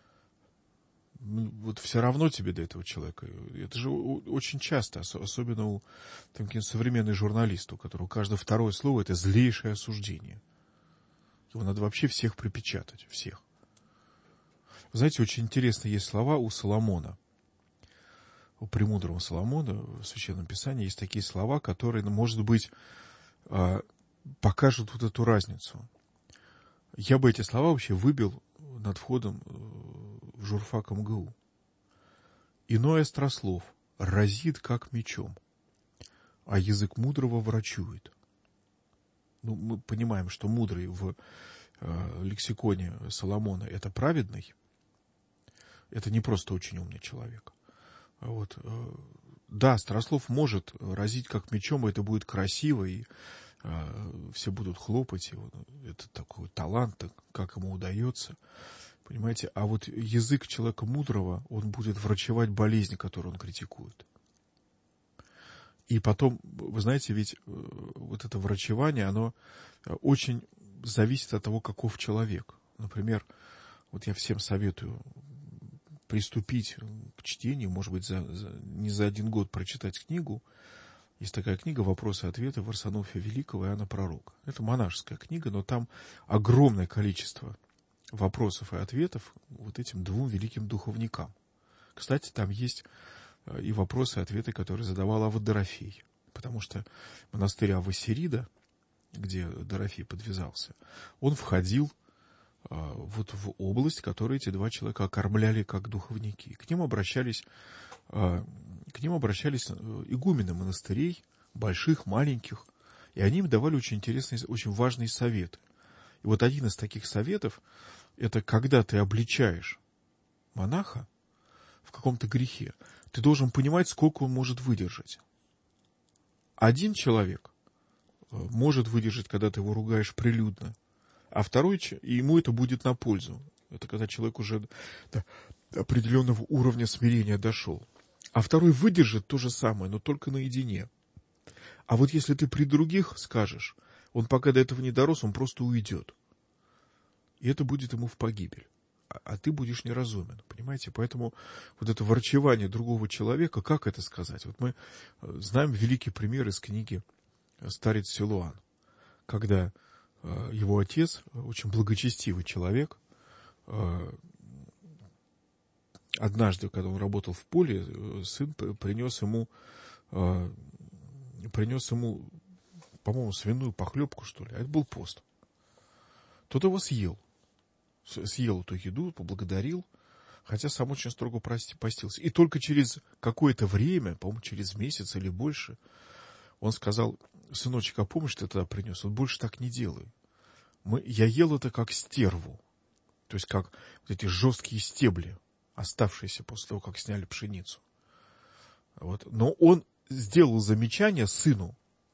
Вот все равно тебе до этого человека. Это же очень часто, особенно у там, современных журналистов, у которого каждое второе слово – это злейшее осуждение. Его надо вообще всех припечатать, всех. Вы знаете, очень интересные есть слова у Соломона. У премудрого Соломона в Священном Писании есть такие слова, которые, может быть, покажут вот эту разницу. Я бы эти слова вообще выбил над входом в журфак эм гэ у. Иной острослов разит, как мечом, а язык мудрого врачует. ну, мы понимаем, что мудрый в э, лексиконе Соломона — это праведный, это не просто очень умный человек. Вот. Да, Старослов может разить как мечом, и это будет красиво, и э, все будут хлопать, и вот, это такой талант, как ему удается. Понимаете? А вот язык человека мудрого, он будет врачевать болезни, которые он критикует. И потом, вы знаете, ведь вот это врачевание, оно очень зависит от того, каков человек. Например, вот я всем советую приступить к чтению, может быть, за, за, не за один год прочитать книгу. Есть такая книга «Вопросы и ответы» Варсонофия Великого и Иоанна Пророка. Это монашеская книга, но там огромное количество вопросов и ответов вот этим двум великим духовникам. Кстати, там есть и вопросы и ответы, которые задавал Авва Дорофей. Потому что монастырь Аввы Сирида, где Дорофей подвязался, он входил а, вот в область, которую эти два человека окормляли как духовники. К ним обращались, а, к ним обращались игумены монастырей, больших, маленьких, и они им давали очень интересные, очень важные советы. И вот один из таких советов — это когда ты обличаешь монаха в каком-то грехе, ты должен понимать, сколько он может выдержать. Один человек может выдержать, когда ты его ругаешь прилюдно, а второй, и ему это будет на пользу. Это когда человек уже до определенного уровня смирения дошел. А второй выдержит то же самое, но только наедине. А вот если ты при других скажешь, он пока до этого не дорос, он просто уйдет. И это будет ему в погибель. А ты будешь неразумен, понимаете? Поэтому вот это ворчевание другого человека, как это сказать? Вот мы знаем великий пример из книги «Старец Силуан», когда его отец, очень благочестивый человек, однажды, когда он работал в поле, сын принес ему, принес ему, по-моему, свиную похлебку, что ли. А это был пост. Тот его съел. Съел эту еду, поблагодарил, хотя сам очень строго постился. И только через какое-то время, по-моему, через месяц или больше, он сказал: сыночек, а помнишь, ты тогда принес? Вот больше так не делай. Мы, я ел это как стерву. То есть как вот эти жесткие стебли, оставшиеся после того, как сняли пшеницу. Вот. Но он сделал замечание сыну,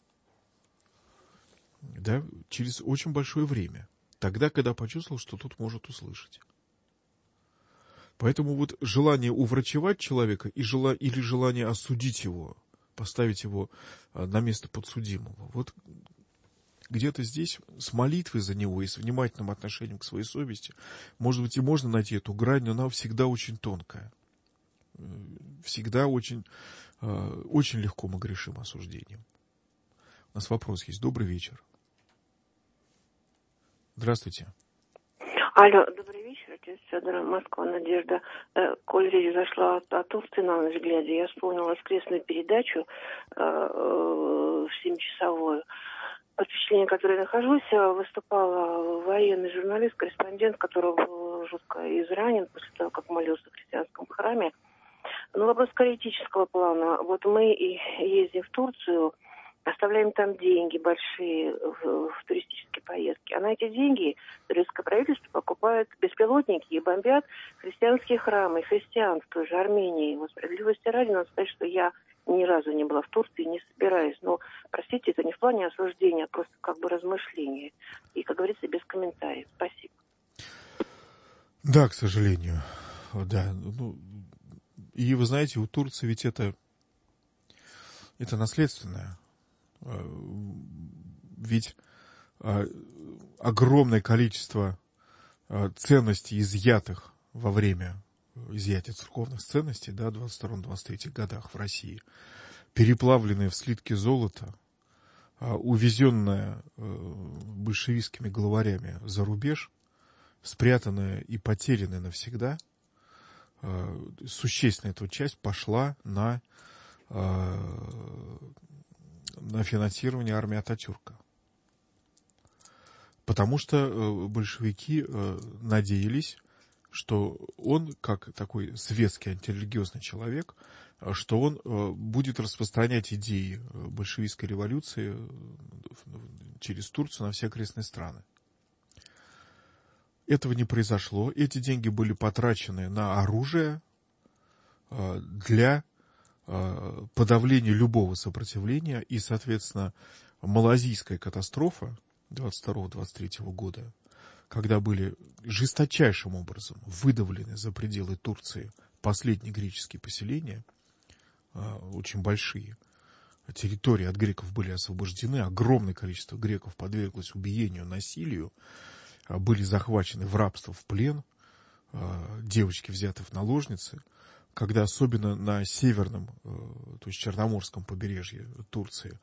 да, через очень большое время. Тогда, когда почувствовал, что тут может услышать. Поэтому вот желание уврачевать человека и жела, или желание осудить его, поставить его на место подсудимого, вот где-то здесь с молитвой за него и с внимательным отношением к своей совести, может быть, и можно найти эту грань, но она всегда очень тонкая. Всегда очень, очень легко мы грешим осуждением. У нас вопрос есть. Добрый вечер. Здравствуйте. Алло, добрый вечер, отец Федор, Москва, Надежда. Э, коль речь зашла о Турции на ночь глядя, я вспомнила воскресную передачу э, э, семичасовую. Под впечатлением, которое я нахожусь, выступал военный журналист, корреспондент, который был жутко изранен после того, как молился в христианском храме. Но вопрос скорее этического плана. Вот мы и ездим в Турцию, оставляем там деньги большие в, в туристические поездки. А на эти деньги турецкое правительство покупает беспилотники и бомбят христианские храмы, христиан в той же Армении. Вот справедливости ради надо сказать, что я ни разу не была в Турции, не собираюсь. Но, простите, это не в плане осуждения, а просто как бы размышления. И, как говорится, без комментариев. Спасибо. Да, к сожалению. Да. Ну, и вы знаете, у Турции ведь это, это наследственное. Ведь огромное количество ценностей, изъятых во время изъятия церковных ценностей, да, в двадцать втором — двадцать третьем годах в России, переплавленные в слитки золота, увезенное большевистскими главарями за рубеж, спрятанная и потерянная навсегда, существенная эта часть пошла на на финансирование армии Ататюрка. Потому что большевики надеялись, что он, как такой светский антирелигиозный человек, что он будет распространять идеи большевистской революции через Турцию на все окрестные страны. Этого не произошло. Эти деньги были потрачены на оружие для подавления любого сопротивления, и, соответственно, малазийская катастрофа двадцать второго — двадцать третьего года, когда были жесточайшим образом выдавлены за пределы Турции последние греческие поселения, очень большие, территории от греков были освобождены, огромное количество греков подверглось убиению, насилию, были захвачены в рабство, в плен, девочки взяты в наложницы, когда особенно на северном, то есть Черноморском побережье Турции,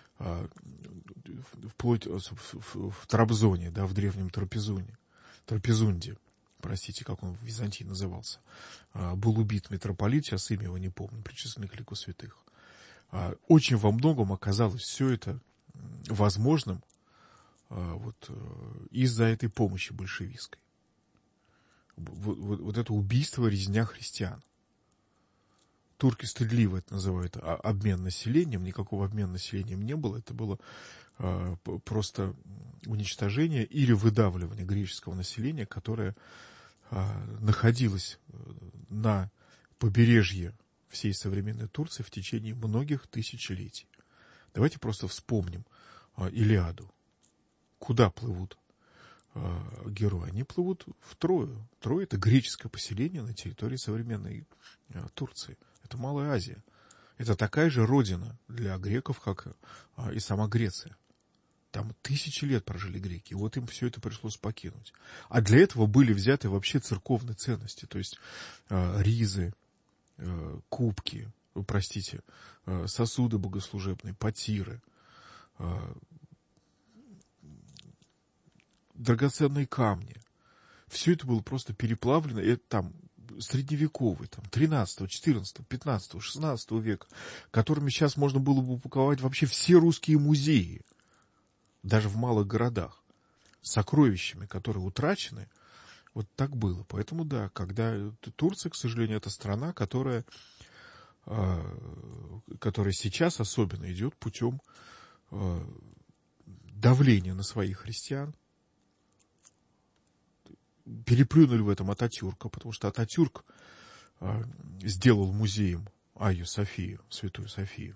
вплоть в Трабзоне, да, в древнем Трапезуне, Трапезунде, простите, как он в Византии назывался, был убит митрополит, сейчас имя его не помню, причисленный к лику святых. Очень во многом оказалось все это возможным вот из-за этой помощи большевистской. Вот, вот, вот это убийство, резня христиан. Турки стыдливо это называют обмен населением. Никакого обмена населением не было. Это было а, просто уничтожение или выдавливание греческого населения, которое а, находилось на побережье всей современной Турции в течение многих тысячелетий. Давайте просто вспомним а, Илиаду. Куда плывут э, герои? Они плывут в Трою. Троя — это греческое поселение на территории современной э, Турции. Это Малая Азия. Это такая же родина для греков, как э, и сама Греция. Там тысячи лет прожили греки, и вот им все это пришлось покинуть. А для этого были взяты вообще церковные ценности, то есть э, ризы, э, кубки, вы простите, э, сосуды богослужебные, потиры, э, драгоценные камни. Все это было просто переплавлено. Это там средневековый, там, тринадцатого, четырнадцатого, пятнадцатого, шестнадцатого века, которыми сейчас можно было бы упаковать вообще все русские музеи, даже в малых городах, сокровищами, которые утрачены. Вот так было. Поэтому да, когда Турция, к сожалению, это страна, которая, которая сейчас особенно идет путем давления на своих христиан. Переплюнули в этом Ататюрка, потому что Ататюрк э, сделал музеем Айю Софию, Святую Софию.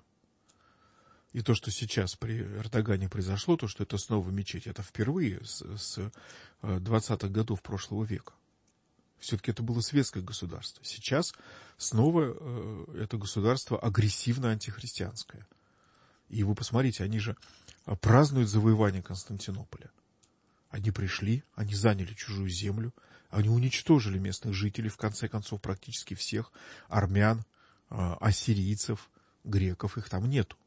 И то, что сейчас при Эрдогане произошло, то, что это снова мечеть, это впервые с, с двадцатых годов прошлого века. Все-таки это было светское государство. Сейчас снова э, это государство агрессивно-антихристианское. И вы посмотрите, они же празднуют завоевание Константинополя. Они пришли, они заняли чужую землю, они уничтожили местных жителей, в конце концов, практически всех, армян, ассирийцев, греков, их там нету.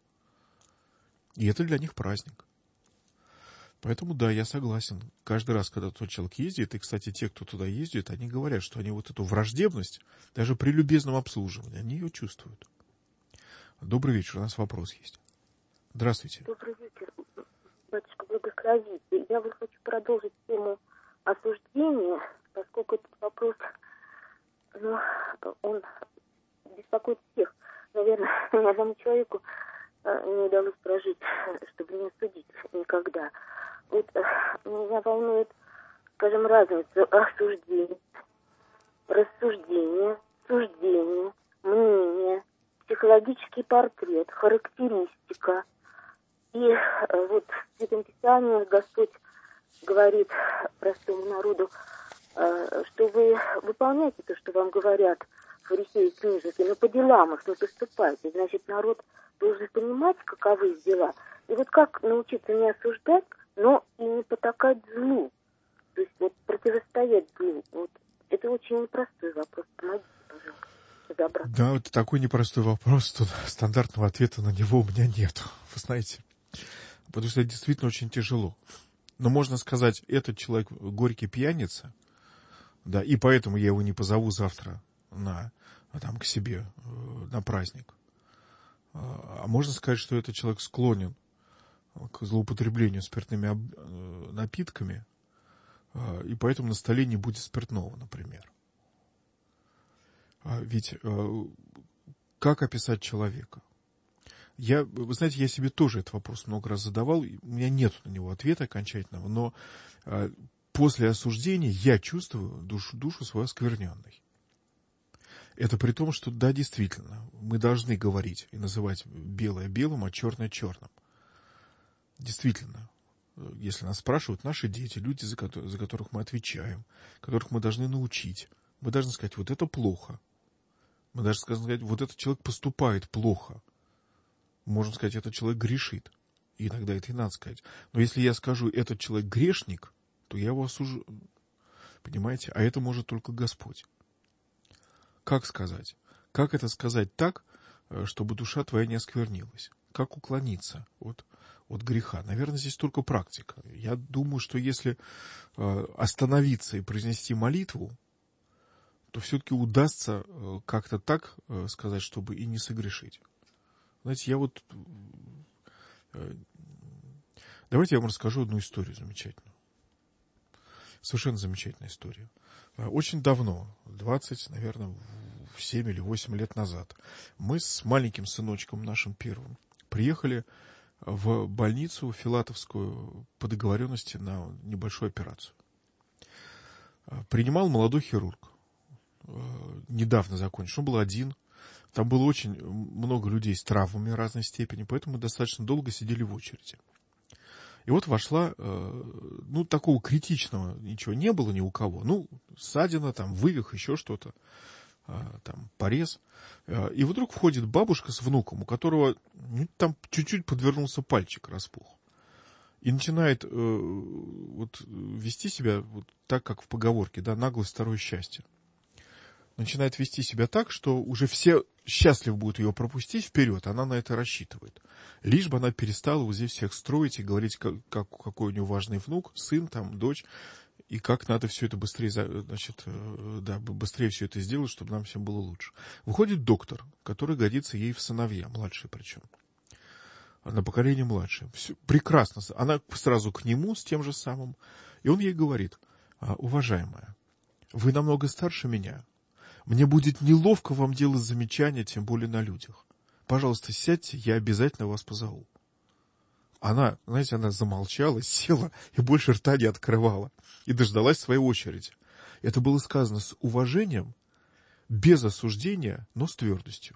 И это для них праздник. Поэтому, да, я согласен. Каждый раз, когда тот человек ездит, и, кстати, те, кто туда ездит, они говорят, что они вот эту враждебность, даже при любезном обслуживании, они ее чувствуют. Добрый вечер, у нас вопрос есть. Здравствуйте. Добрый вечер. Батюшка, благословите. Я вот хочу продолжить тему осуждения, поскольку этот вопрос, ну, он беспокоит всех. Наверное, ни одному человеку не удалось прожить, чтобы не судить никогда. Вот меня волнует, скажем, разница осуждения, рассуждения, суждения, мнения, психологический портрет, характеристика. И вот в Святом Писании Господь говорит простому народу, что вы выполняете то, что вам говорят фарисеи и книжники, но по делам их не поступайте. Значит, народ должен понимать, каковы их дела. И вот как научиться не осуждать, но и не потакать злу. То есть вот противостоять злу. Вот это очень непростой вопрос. Помогите, пожалуйста. Разобраться. Да, это такой непростой вопрос, что стандартного ответа на него у меня нет. Вы знаете, потому что это действительно очень тяжело. Но можно сказать, этот человек горький пьяница, да, и поэтому я его не позову завтра на, там, к себе на праздник. А можно сказать, что этот человек склонен к злоупотреблению спиртными напитками, и поэтому на столе не будет спиртного, например. Ведь как описать человека? Я, вы знаете, я себе тоже этот вопрос много раз задавал, у меня нет на него ответа окончательного, но э, после осуждения я чувствую душу, душу свою оскверненной. Это при том, что да, действительно, мы должны говорить и называть белое белым, а черное черным. Действительно, если нас спрашивают наши дети, люди, за которых, за которых мы отвечаем, которых мы должны научить, мы должны сказать, вот это плохо. Мы должны сказать, вот этот человек поступает плохо. Можно сказать, этот человек грешит. И иногда это и надо сказать. Но если я скажу, этот человек грешник, то я его осужу. Понимаете? А это может только Господь. Как сказать? Как это сказать так, чтобы душа твоя не осквернилась? Как уклониться от, от греха? Наверное, здесь только практика. Я думаю, что если остановиться и произнести молитву, то все-таки удастся как-то так сказать, чтобы и не согрешить. Знаете, я вот... Давайте я вам расскажу одну историю замечательную. Совершенно замечательная история. Очень давно, двадцать, наверное, семь или восемь лет назад, мы с маленьким сыночком нашим первым приехали в больницу Филатовскую по договоренности на небольшую операцию. Принимал молодой хирург. Недавно закончил. Он был один. Там было очень много людей с травмами разной степени, поэтому мы достаточно долго сидели в очереди. И вот вошла, ну, такого критичного ничего не было ни у кого. Ну, ссадина, там, вывих, еще что-то, там, порез. И вдруг входит бабушка с внуком, у которого, ну, там чуть-чуть подвернулся пальчик, распух. И начинает э, вот, вести себя вот так, как в поговорке, да, наглость второе счастье. Начинает вести себя так, что уже все счастливы будут ее пропустить вперед, она на это рассчитывает. Лишь бы она перестала вот здесь всех строить и говорить, как, как, какой у нее важный внук, сын, там, дочь, и как надо все это быстрее, значит, да, быстрее все это сделать, чтобы нам всем было лучше. Выходит доктор, который годится ей в сыновья, младший причем. На поколение младшее. Все прекрасно. Она сразу к нему с тем же самым. И он ей говорит: уважаемая, вы намного старше меня. Мне будет неловко вам делать замечания, тем более на людях. Пожалуйста, сядьте, я обязательно вас позову. Она, знаете, она замолчала, села и больше рта не открывала. И дождалась своей очереди. Это было сказано с уважением, без осуждения, но с твердостью.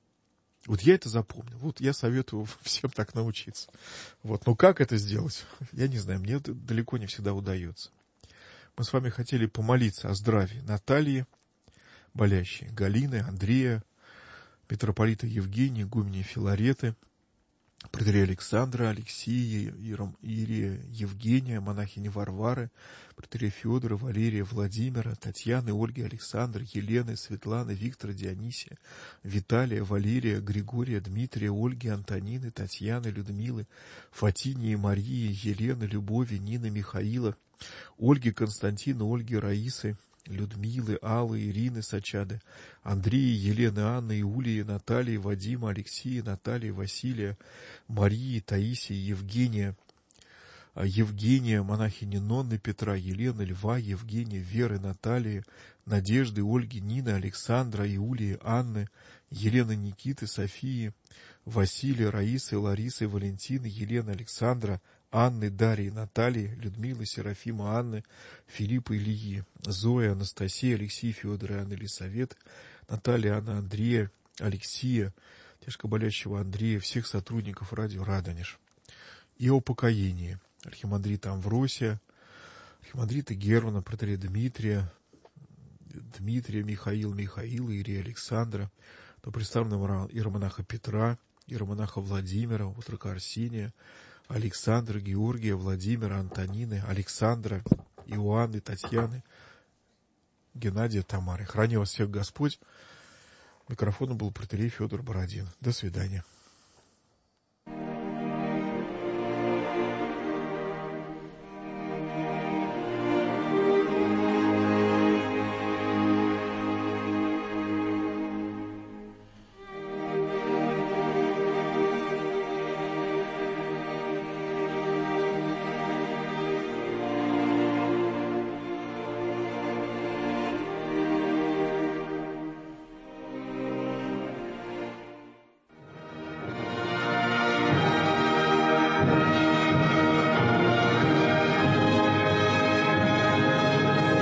Вот я это запомнил. Вот я советую всем так научиться. Вот. Но как это сделать? Я не знаю, мне это далеко не всегда удается. Мы с вами хотели помолиться о здравии Натальи, болящей, Галины, Андрея, митрополита Евгения, игумени Филареты, протоиерея Александра, Алексия, Иерея Евгения, монахини Варвары, протоиерея Федора, Валерия, Владимира, Татьяны, Ольги, Александры, Елены, Светланы, Виктора, Дионисия, Виталия, Валерия, Григория, Дмитрия, Ольги, Антонины, Татьяны, Людмилы, Фатинии, Марии, Елены, Любови, Нины, Михаила, Ольги, Константина, Ольги, Раисы, Людмилы, Аллы, Ирины, Сачады, Андрея, Елены, Анны, Иулии, Натальи, Вадима, Алексея, Натальи, Василия, Марии, Таисии, Евгения, Евгения, монахини Нонны, Петра, Елены, Льва, Евгения, Веры, Натальи, Надежды, Ольги, Нины, Александра, Иулии, Анны, Елены, Никиты, Софии, Василия, Раисы, Ларисы, Валентины, Елены, Александра, Анны, Дарьи, Натальи, Людмилы, Серафима, Анны, Филиппа, Ильи, Зоя, Анастасия, Алексей, Федор и Анна, Елисавета, Наталья, Анна, Андрея, Алексия, тяжко болящего Андрея, всех сотрудников радио Радонеж. И о покоении архимандрита Амвросия, архимандрита Германа, протоиерея Дмитрия, Дмитрия, Михаила, Михаила, Иерея Александра, до представленного иеромонаха Петра, иеромонаха Владимира, утрока Арсения, Александра, Георгия, Владимира, Антонины, Александра, Иоанны, Татьяны, Геннадия, Тамары. Храни вас всех Господь. Микрофоном был протоиерей Федор Бородин. До свидания.